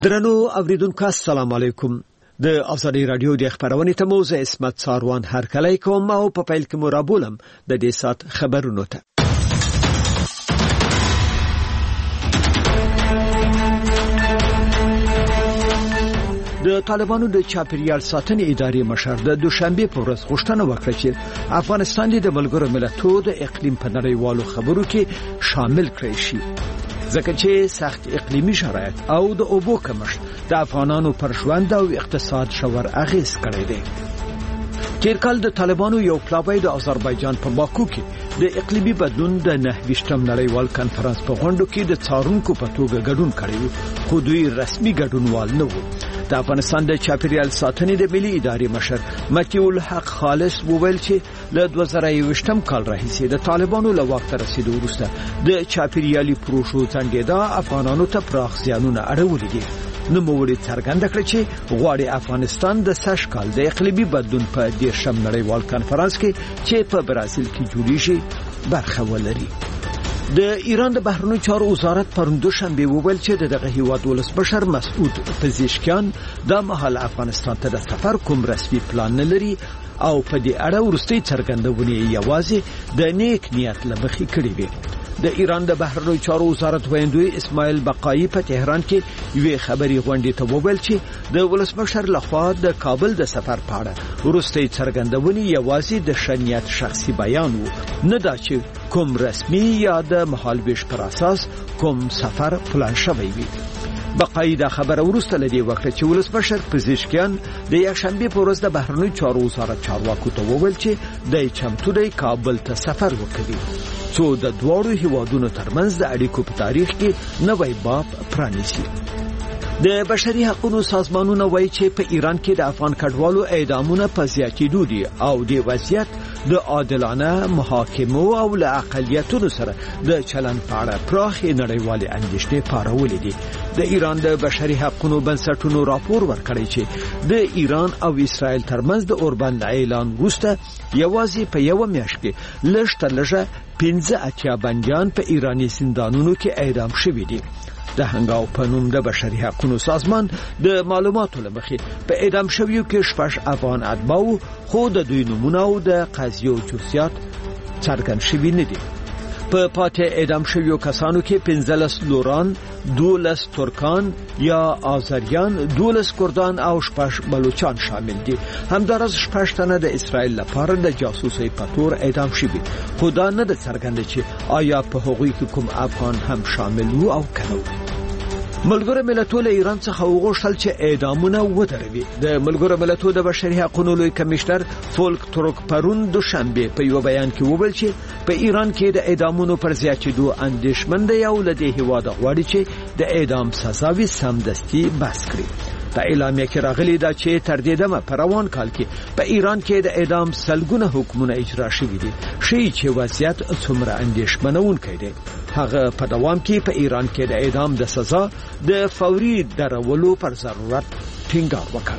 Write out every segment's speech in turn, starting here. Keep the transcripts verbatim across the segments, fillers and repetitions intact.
درنو اوریدونکو السلام علیکم. د ازادي رادیو د خبرونې ته موزه اسمت ساروان هر کله کوم او په پیل کې مرابولم د دې سات خبرونو ته. د طالبانو د چاپیریال ساتنې ادارې مشر د دوشنبه په ورځ غوښتنه وکړه چې افغانستان د ملګرو ملتونو د اقلیم په نړیوالو خبرو کې شامل کړي شي. ځکه چې سخت اقلیمی شرایط او د اوبو کمښت د افغانانو پر ژوند او اقتصاد ژور اغیز کړی دی. تیر کال د طالبانو یو پلاوی د آذربایجان په باکو کې د اقلیمی بدلون د نهویشتم نړیوال کنفرانس په غونډو کې د څارونکو په توګه ګډون کړی، خو دوی رسمي ګډونوال نه وو. د افغانستان د چاپیریال ساتنې د ملي ادارې مشر متیع الحق خالص وویل چې له دوه زره یوویشتم کال راهیسې د طالبانو له واک ته رسیدو وروسته د چاپیریالي پروژو څنډېدا افغانانو ته پراخ زیانونه اړولي دي. نوموړي څرګنده کړه چې غواړي افغانستان د سږ کال د اقلیمي بدلون په دیرشم نړیوال کنفرانس کې چې په برازیل کې جوړیږي برخه ولري. د ایران د بهرنیو چارو وزارت پرون دوشنبه وویل چې دغه هیواد ولسمشر مسعود پزشکیان د مهال افغانستان ته د سفر کوم رسمي پلان نه لري او په دې اړه ورستۍ څرګندونه یوازې د نیک نیت لمخې کړې وي. د ایران د بهرنیو چارو وزارت ویندوی اسماعیل بقایی په تهران کې یوې خبري غونډې ته وویل چې د ولسمشر لخوا د کابل د سفر په اړه ورستۍ څرګندونه یوازې د شنیت شخصي بیان وو، نه دا چې کوم رسمي یا د مهالویش پر اساس کوم سفر پلان شوی وي. بقایی دا خبره ورسته لدی وخت چې ولسمشر پزشکیان د یکشنبه په ورځ د بهرنیو چارو وزارت چارواکو ته وویل چې د چمتو د کابل ته سفر وکړي، څو د دوړو هیوادونو ترمنځ د اړیکو په تاریخ کې نوې باب پرانیسي. د بشري حقوقو سازمانونه وایي چې په ایران کې د افغان کډوالو اعدامونه په زیاتېدو دي او د وضعیت د عادلانه محاکمو او له اقلیتونو سره د چلن په اړه پراخې نړیوالې اندېښنې پارولې دي. د ایران د بشري حقوقو بنسټونو راپور ورکړی چې د ایران او اسرائیل ترمنځ د اوربند اعلان وروسته یوازې په یو میاشت کې لږ تر لږه پنځه اتیا بندیان په ایراني زندانونو کې اعدام شوي دي. د هنګاو په نوم د بشري حقوقو سازمان د معلوماتو لمخې په اعدام شویو کې شپږ افغان اتباع خو د دوی نومونه او د قضیو جزئیات څرګند شوي نه دي. په پاتې اعدام شویو کسانو کې پنځلس لوران، دولس ترکان یا آذریان، دولس کردان او شپږ بلوچان شامل دي. همدارس شپږ تنه د اسرائیل لپاره د جاسوسۍ په تور اعدام شوي، خو دا نه ده څرګنده چې آیا په هغوی کې کوم افغان هم شامل وو او کنه. ملګرو ملتونو له ایران څخه وغوښتل چې اعدامونه ودروي. د ملګرو ملتونو د بشري حقوقو لوی کمشنر فولک تورک پرون دوشنبه په یو بیان کې وویل چې په ایران کې د اعدامونو پر زیاتېدو اندېښمن دی او له دې هیواده غواړي چې د اعدام سزاوي سمدستي بس کړي. په اعلامیه کې راغلی دا چې تر دې دمه په روان کال کې په ایران کې د اعدام سلګونه حکمونه اجرا شوي دي، شی چې وضعیت څومره اندېښمنونکی دی. هغه په دوام کې په ایران کې د اعدام د سزا د فوري درولو پر ضرورت ټینګار وکړ.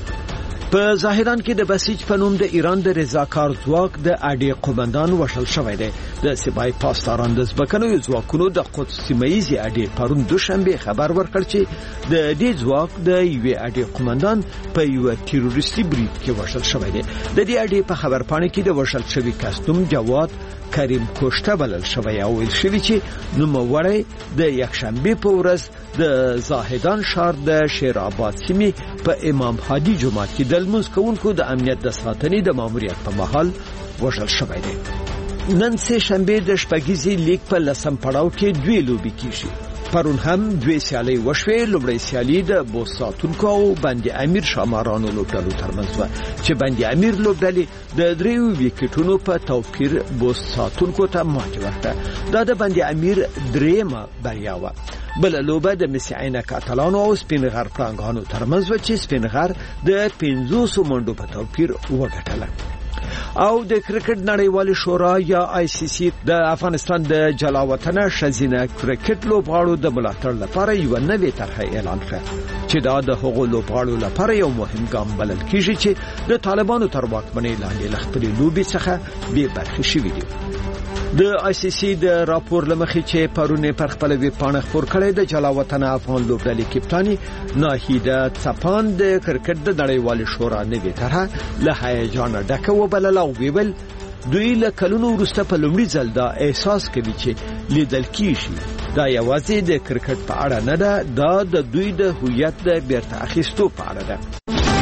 په ظاهران کې د بسیج په نوم د ایران د رضاکار ځواک د اډې قومندان وشل شوی دی. د سپای پاسداران د ځمکنیو ځواکونو د قدس سیمه ییزې اډې پرون دوشنبه خبر ورکړ چې د دې ځواک د یوې اډې قومندان په یو تروریستي برید کې وشل شوی دی. د دې اډې په خبرپاڼه کې د وشل شوی کاستوم جواد کریم کوشته بلل شوی او ویل شوی چې نوموړی د یکشنبه په ورځ د زاهدان ښار د شیر آباد سیمې په امام هادي جومات کې د لمونځ کوونکو د امنیت د ساتنې د ماموریت په مهال وژل شوی دی. نن سه شنبه د شپږیزې لیگ په لسم پړاو کې دوی لوبي کیږي. پرون هم دوی سیالي وشوي. لومړی سیالي د بوس ساتونکو او بندي امیر شامارانو لوبډلو ترمنځ و چې بندي امیر لوبډلې د دریو وکټونو په توپیر بوس ساتونکو ته ماتې ورکړه. دا د بندي امیر دریمه بریا و. بل لوبه د مسیعینه کاتالانو او سپینغر پړانګانو ترمنځ و چې سپینغر د پنځوس منډو په توپیر وګټله. او د کرکټ نړیوالې شورا یا آی سی سی د افغانستان د جلاوطن شزینه کرکټ لوبغاړو د ملاتړ لپاره یو نوې طرح اعلان کړ چې دا د هغو لوبغاړو لپاره یو مهم ګام بلل کیږي چې د طالبانو تر واکمنۍ لاندې له خپلې لوبې څخه بې برخې شوي دي. د آی سی سی د راپور لمخې چې پرونه پر خپل وی پاڼه خبر کړی د جلاوطن افغان لوبډلې کپتانی ناهیده څپان د کرکټ د نړیوال شورا نوې طرح له هیجان ډکه وبلل او ویل دوی له کلونو وروسته په لومړي ځل دا احساس کوي چې لیدل کیږي دا یوازې د کرکټ په اړه نه ده دا د دوی د هویت د بیرته اخیستو په اړه ده.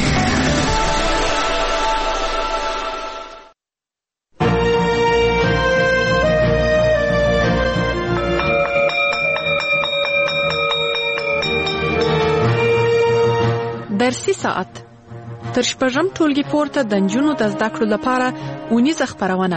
درسي ساعت تر شپږم ټولګي پورته د نجونو د زده کړو لپاره اونیزه خپرونه.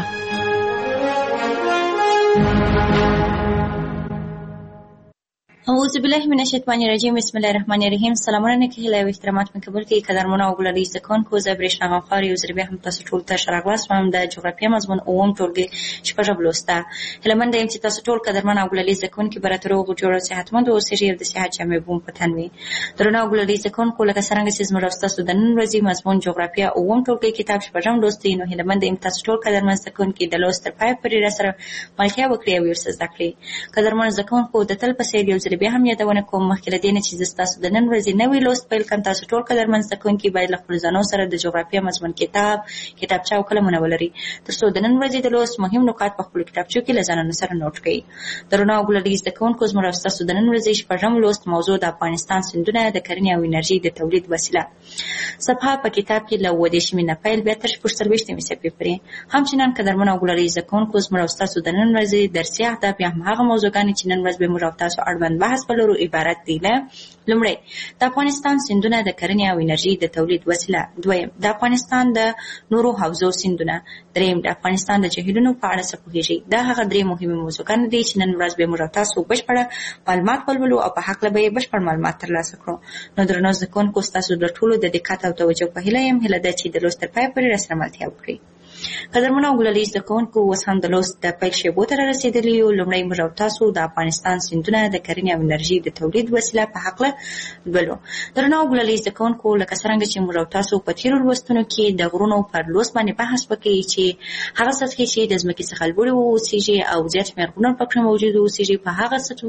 اعوذ بالله من الشیطان الرجیم بسم الله الرحمن الرحیم. سلامونه کله او احترامات مې قبول کړئ قدرمن او ګلالي زکون کو زبرش نغم خاري او زربه هم تاسو ټول ته شراغواس هم د جغرافیه مضمون اوم ټولګي شپږم لوسته هلمند ایم چې تاسو ټول قدرمن او ګلالي زکون کې براترو او جوړ صحتمند او سریه د صحت جامع بوم پتنوي درنه او ګلالي زکون کو لکه څنګه چې زموږ تاسو د نن ورځې مضمون جغرافیه اوم ټولګي کتاب شپږم لوستي نو هلمند ایم تاسو ټول قدرمن زکون کې د لوست پای پرې را سره ملتیا وکړي او ورسره زده کړئ. قدرمن زکون کو د تل په سریه او زربه هم یادونه کوم مخکې له دې نه چې تاسو د نن ورځې نوې لوست پیل کړئ تاسو ټول قدرمن زده کوونکي باید له خپل ځانو سره د جغرافیه مضمون کتاب کتابچه او قلمونه ولري ترڅو د نن ورځې د لوست مهم نکات په خپل کتابچو کې له ځانونو سره نوٹ کړئ. درنو ګلالي زده کوونکو زموږ تاسو د نن ورځې شپږم لوست موضوع د افغانستان سیندونه د کرنې او انرژي د تولید وسیله صفحه په کتاب کې له ودې شمینه پیل بیا تر شپږ سرويشتمې صفحې پورې همچنان قدرمن او ګلالي زده کوونکو زموږ تاسو د نن ورځې درسي اهداف یا هغه موضوعګانې چې نن ورځ به موږ تاسو اړوند بحث ولرو عبارت دي له لومړی د افغانستان سیندونه د کرنې او انرژي د تولید وسیله، دویم د افغانستان د نورو حوزو سیندونه، دریم د افغانستان د جهیلونو په اړه څه پوهیږئ. دا هغه درې مهمې موضوعګانې دي چې نن ورځ به موږ تاسو بشپړه معلومات ولولو او په حق به بشپړ معلومات ترلاسه کړو. نو درنو زده کوونکو ستاسو د ټولو د دقت او توجه په هیله یم هیله ده چې د لوست تر پای پورې راسره ملتیا وکړئ. قدرمنو او ګلالي زده کوونکو اوس هم د لوست د پیل شیبو ته رارسېدلي یو. لومړی موږ تاسو د افغانستان سیندونه د کرنې او انرژي د تولید وسیله په هکله لولو. درنو او ګلالي زده کوونکو لکه څرنګه چې موږ تاسو په تېرو لوستونو کې د غرونو پر لوست باندې بحث وکړی چې هغه سطحې چې د ځمکې څخه لوړې واوسېږي او زیات شمېر غرونه پکې موجود واوسېږي په هغه سطحو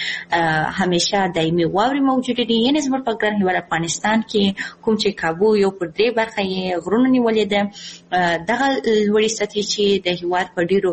کې همیشه دایمي واورې موجودې دي. یعنې زموږ په ګران هېواد افغانستان کې کوم چې کابو یو پر درې برخه یې غرونه نیولې ده دغه لوړې سطحې چې د هېواد په ډېرو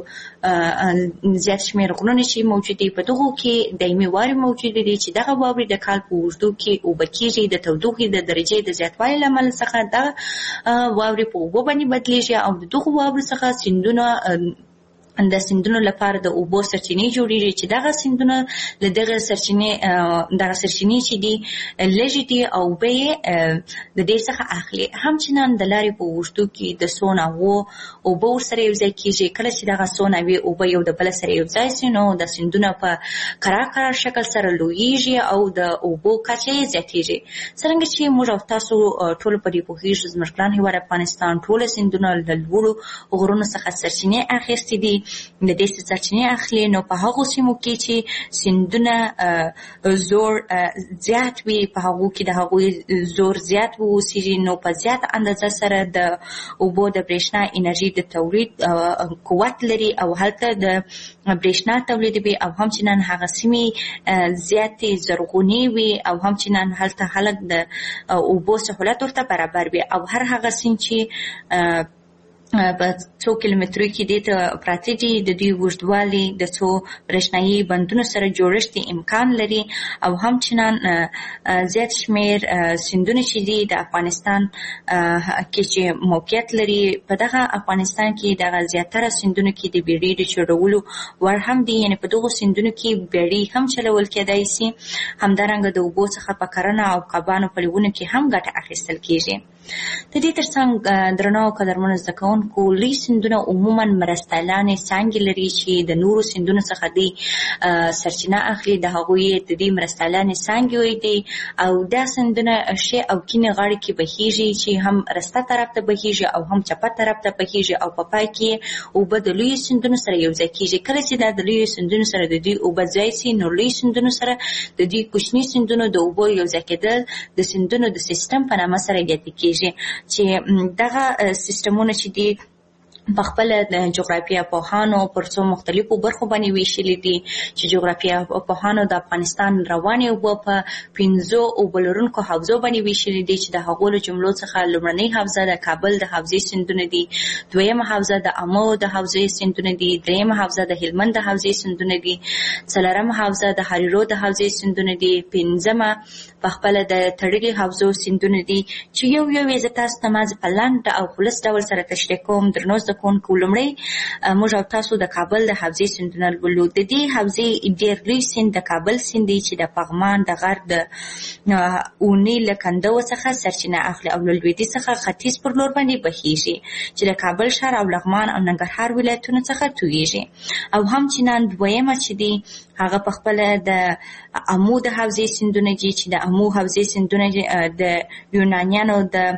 زیات شمېر غرونه چې موجود دي په دغو کې دایمي واورې موجودې دي چې دغه واورې د کال په اوږدو کې اوبه کېږي. د تودوخې د درجې د زیاتوالي له امله څخه دغه واورې په اوبو باندې بدلېږي او د دغو واورو څخه سیندونه د سیندونو لپاره د اوبو سرچینې جوړېږي چې دغه سیندونه له دغه سرچینې دغه سرچینې چې دي لږې دي او اوبه یې د دې څخه اخلي. همچنان د لارې په اوږدو کې د څو ناوو اوبه ورسره یوځای کېږي. کله چې دغه څو ناوې اوبه یو د بله سره یوځای سي نو د سیندونه په کرار کرار شکل سره لویېږي او د اوبو کچه یې زیاتېږي. څرنګه چې موږ او تاسو ټول په دې پوهېږو زموږ ګران هېواد افغانستان ټوله سیندونه له لوړو غرونو څخه سرچینې اخیستې دي. د دې سرچینې اخلي نو په هغو سیمو کې چې سیندونه زور زیات وي په هغو کې د هغوی زور زیات واوسېږي نو په زیات اندازه سره د اوبو د برېښنا انرژي د تولید قوت لري او هلته د برېښنا تولیدوي او همچنان هغه سیمې زیاتې زرغونې وي او همچنان هلته خلک د اوبو سهولت ورته برابر وي او هر هغه سیند چې په څو کیلومترو کې دې ته پراته دي د دوی اوږدوالی د څو برېښنایي بندونو سره جوړښت امکان لري او همچنان زیات شمېر سیندونه چې دي د افغانستان کې چې موقعیت لري په دغه افغانستان کې دغه زیاتره سیندونو کې د بیړۍ د چلولو وړ هم دي. یعنې په دغو سیندونو کې بیړۍ هم چلول کېدای شي. همدارنګه د اوبو څخه په کرنه او کبانو په لیونو کې هم ګټه اخیستل کېږي. د دې ترڅنګ درنو او قدرمنو زده کوونکو لوی سیندونه عموما مرستیالانې څانګې لري چې د نورو سیندونو څخه دوی سرچینه اخلي. د هغوی د دې مرستیالانې څانګې دي او دا سیندونه ښې او کیڼې غاړې کې بهیږي چې هم رسته طرف ته بهیږي او هم چپه طرف ته بهیږي او په پای کې اوبه د لویو سیندونو سره یوځای کېږي. کله چې دا د لویو سیندونو سره د دوی اوبه ځای سي نو لوی سیندونو سره د دوی کوچني سیندونو د اوبو یوځای کېدل د سیندونو د سیستم په نامه سره یادې کېږي چې دغه سیستمونه چې دي په خپل د جغرافیه پوهانو پر څو مختلفو برخو باندې ویشلي دي چې جغرافیه پوهانو د افغانستان روانې اوبه په پنځو اوبه لرونکو حوزو باندې ویشلي دي چې د هغو له جملو څخه لومړنۍ حوزه د کابل د حوزې سیندونه دي، دویمه حوزه د امو د حوزې سیندونه دي، دریمه حوزه د هلمند د حوزې سیندونه دي، څلورمه حوزه د هریرو د حوزې سیندونه دي، پنځمه په خپل د تړلي حوزو سیندونه دي چې یو یو یې زه تاسو ته مازې په لنډ او خلص ډول سره تشریح کوم. درنو زده کوونکو، لومړی موږ او تاسو د کابل د حوزې سیندونه لولو. د دې حوزې ډېر لوی سیند د کابل سیند دی چې د پغمان د غر د اونې له کنډو څخه سرچینه اخلي او له لویدیځ څخه ختیځ پر لور باندې بهیږي چې د کابل ښار او لغمان او ننګرهار ولایتونو څخه تویږي. او همچنان دویمه چې دی هغه په خپل د امو د حوزې سیندونه دي چې د امو حوزې سیندونه د یونانیانو د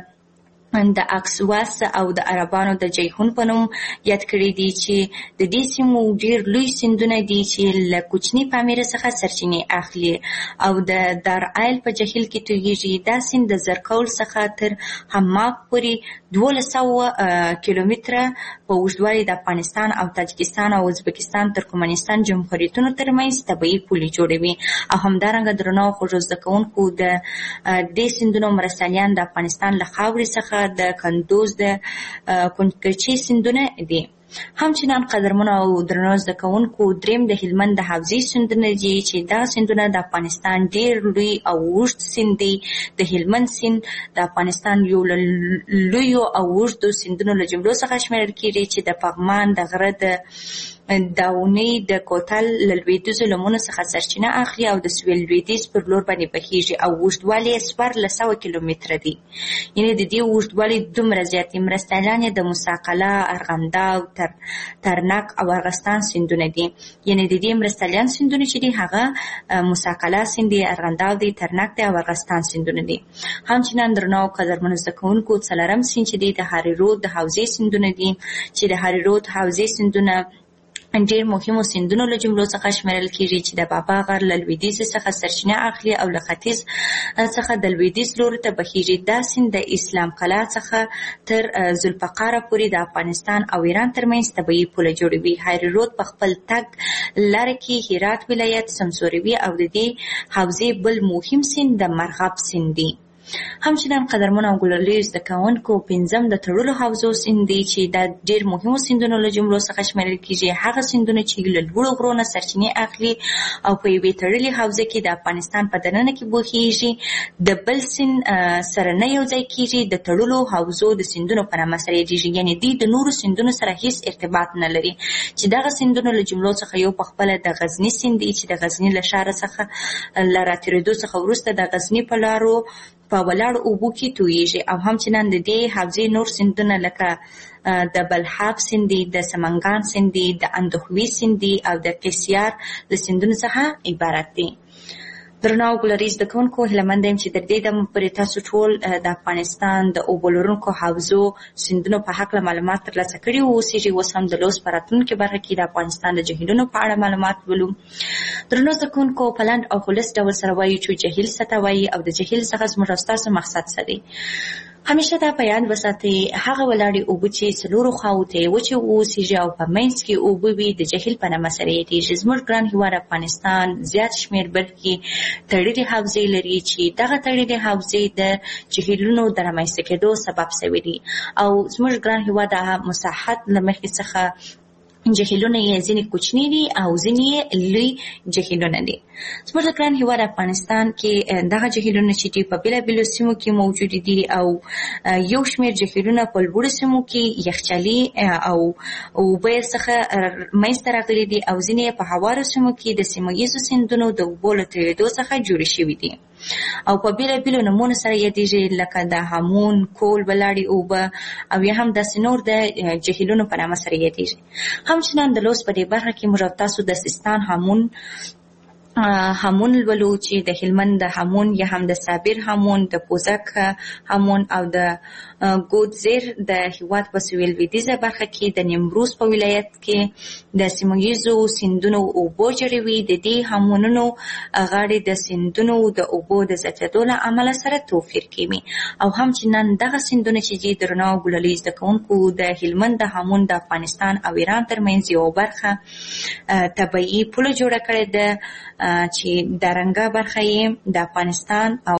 د اکسواس او د عربانو د جیهون په نوم یاد کړي دي چې د دې سیمو ډېر لوی سیندونه دي چې له کوچني پامیره څخه سرچینې اخلي او د دارایل په جهیل کې تویږي. دا سیند د زرکول څخه تر حماق پورې دولس سوه کیلومتره په اوږدوالي د افغانستان او تاجکستان او ازبکستان ترکمنستان جمهوریتونو ترمنځ طبیعي پولې جوړوي. او همدارنګه درنو خوږو زده کوونکو د دې سیندونو مرستیالان د افغانستان له خاورې څخه د کندوز د کنکرچي سیندونه دي. همچنان قدرمنو او درنو زده کوونکو دریم د هلمند د حوزې سیندونه دي چې دا سیندونه د افغانستان ډېر لوی او اوږد سیند دی. د هلمند سیند د افغانستان یو له لویو او اوږدو سیندونو له جملو څخه شمیرل کېږي چې د پغمان د غره د داونې د کوتل له لویدیځو لمنو څخه سرچینه اخلي او د سویل لویدیځ پر لور باندې بهیږي او اوږدوالی یې څوارلس سوه کیلومتره دی. یعنې د دې اوږدوالی دومره زیات دي. مرستیالان یې د موسی قلعه، ارغنداو، تر ترنک او ارغستان سیندونه دي. یعنې د دې مرستیالان سیندونه چې دي هغه موسی قلعه سیند دی، ارغنداو دی، ترنک دی او ارغستان سیندونه دي. همچنان درنو او قدرمنو زده کوونکو څلورم سیند چې دی د هریرو د حوزې سیندونه دي چې د هریرو د حوزې سیندونه ډېر مهمو سیندونو له جملو څخه شمیرل کېږي چې د بابا غر له لویدیځ څخه سرچینه اخلي او له ختیځ څخه د لویدیځ لوري ته بهیږي. دا سیند د اسلام قلعه څخه تر ذوالفقاره پورې د افغانستان او ایران ترمنځ طبیعي پوله جوړوي. هریرود په خپل تګ لاره کې هرات ولایت سمسوروي او د دې حوزې بل مهم سیند د مرغاب سیند دی. همچنان قدرمنو او ګلالي زده کوونکو پنځم د تړلو حوزو سیند دی چې دا ډېر مهمو سیندونو له جملو څخه شمیرل کېږي. هغه سیندونه چې له لوړو غرو نه سرچینې اخلي او په یوې تړلې حوزه کې د افغانستان په دننه کې بهیږي، د بل سیند سره نه یو ځای کېږي، د تړلو حوزو د سیندونو په نامه سره یادېږي. یعنې دوی د نورو سیندونو سره هیڅ ارتباط نه لري چې دغه سیندونو له جملو څخه یو په خپله د غزني سیند دی چې د غزني له ښاره څخه له راتېرېدو څخه وروسته د غزني په لارو په ولاړ اوبو کې تویږي. او همچنان د دې حوزې نور سیندونه لکه د بلحاب سیند دی، د سمنګان سیند دی، د اندخوي سیند دی او د قیصیار له سیندونو څخه عبارت دی. درنو ګلالي زده کوونکو، هیله یم چې تر دې دمه پورې تاسو ټول د افغانستان د اوبو لرونکو حوزو سیندونو په هکله معلومات ترلاسه کړي واوسېږي. اوس هم د لوست په راتلونکې برخه کې د افغانستان د جهیلونو په اړه معلومات ولو. درنو زده کوونکو، په لنډ او خلص ډول سره وایو چې جهیل څه ته وایي او د جهیل څخه زموږ او ستاسو مقصد څه دی. همیشه دا په یاد وساتئ، هغه ولاړې اوبه چې څلورو خواوو ته یې وچې واوسېږي او په منځ کې اوبه وي د جهیل په نامه سره یادېږي. زموږ ګران هېواد افغانستان زیات شمېر برخې تړلې حوزې لري چې دغه تړلې حوزې د جهیلونو د رامنځته کېدو سبب شوي دي او زموږ ګران هېواد د مساحت له مخې څخه جهیلونه یې ځینې کوچني دي او ځینې یې لوی جهیلونه دي. زموږ د ګران هېواد افغانستان کې دغه جهیلونه چې دي په بېلابېلو سیمو کې موجود دي او یو شمېر جهیلونه په لوړو سیمو کې یخچالي او اوبه یې څخه منځته راغلي دي او ځینې یې په هوارو سیمو کې د سیمه ییزو سیندونو د اوبو له تویېدو څخه جوړې شوي دي او په بېلابېلو نومونو سره یادېږي، لکه د هامون، کول، ولاړې اوبه او یا هم داسې نور د جهیلونو په نامه سره یادېږي. همچنان د لوست په دې برخه کې موږ او تاسو د سیستان هامون همون لولو چې د هلمند د همون یا هم د صابر همون د پوزک همون او د ګودزیر د هیواد په سویل لویدیځه برخه کې د نیمروز په ولایت کې د سیمه ییزو سیندونو اوبه جوړوي. د دې همونونو غاړې د سیندونو د اوبو د زیاتېدو له امله سره توپیر کوي او هم چې نن دغه سیندونه چې دي درنو او ګلالي زده کوونکو د هلمند د همون د افغانستان او ایران ترمنځ یو برخه طبیعي پوله جوړه کړې ده چې د رنګه برخه یې د افغانستان او